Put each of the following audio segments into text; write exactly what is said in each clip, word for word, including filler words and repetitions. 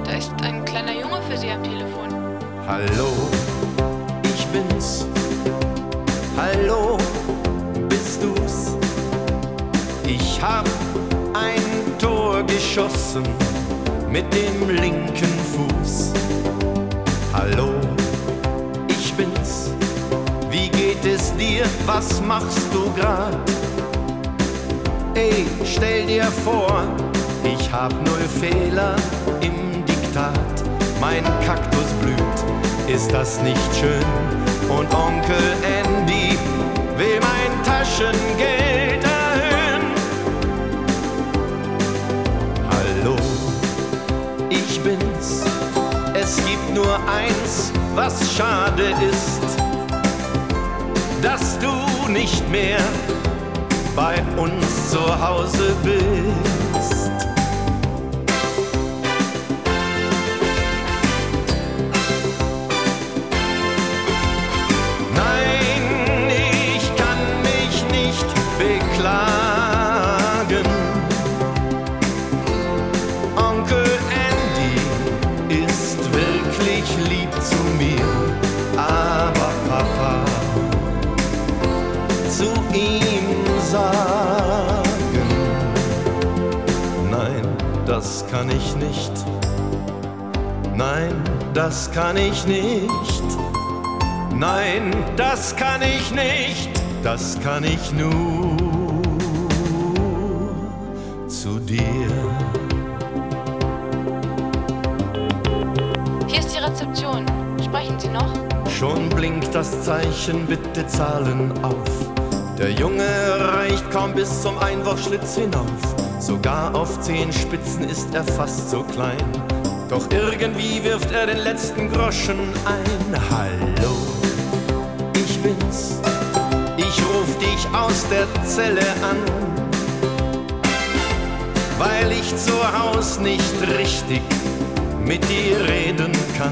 Da ist ein kleiner Junge für Sie am Telefon. Hallo, ich bin's. Hallo, bist du's? Ich hab ein Tor geschossen mit dem linken Fuß. Hallo, ich bin's. Wie geht es dir? Was machst du grad? Ey, stell dir vor, ich hab null Fehler im Diktat. Mein Kaktus blüht, ist das nicht schön? Und Onkel Andy will mein Taschengeld erhöhen. Hallo, ich bin's. Es gibt nur eins, was schade ist, dass du nicht mehr bei uns zu Hause bist. Nein, ich kann mich nicht beklagen. Onkel Andy ist wirklich lieb zu mir, aber Papa, zu ihm sagen, nein, das kann ich nicht. Nein, das kann ich nicht. Nein, das kann ich nicht. Das kann ich nur zu dir. Hier ist die Rezeption. Sprechen Sie noch? Schon blinkt das Zeichen, bitte zahlen auf. Der Junge reicht kaum bis zum Einwurfschlitz hinauf. Sogar auf Zehenspitzen ist er fast so klein. Doch irgendwie wirft er den letzten Groschen ein. Hallo, ich bin's. Ich ruf dich aus der Zelle an, weil ich zu Haus nicht richtig mit dir reden kann.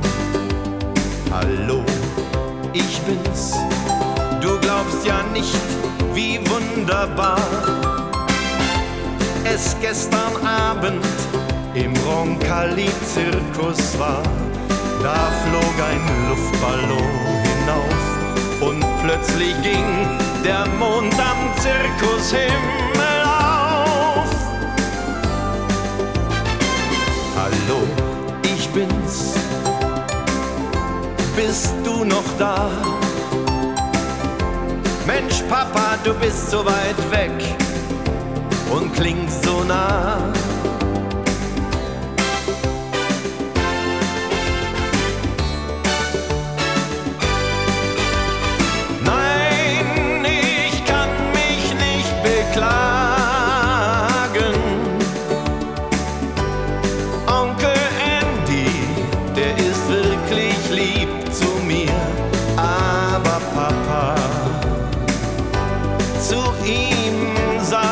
Hallo, ich bin's. Du glaubst ja nicht, wie wunderbar es gestern Abend im Roncalli-Zirkus war. Da flog ein Luftballon hinauf und plötzlich ging der Mond am Zirkushimmel auf. Hallo, ich bin's. Bist du noch da? Mensch, Papa, du bist so weit weg und klingst so nah. Nein, ich kann mich nicht beklagen. Onkel Andy, der ist wirklich lieb zu mir, aber Papa, zu ihm sagen,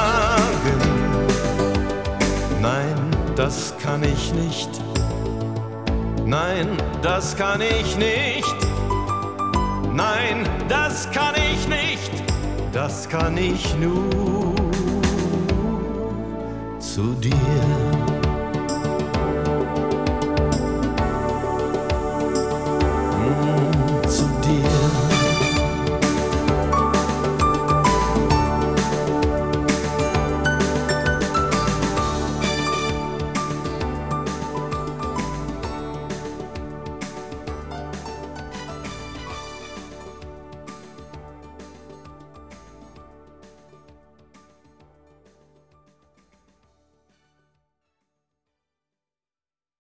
nein, das kann ich nicht. Nein, das kann ich nicht. Nein, das kann ich nicht. Das kann ich nur zu dir.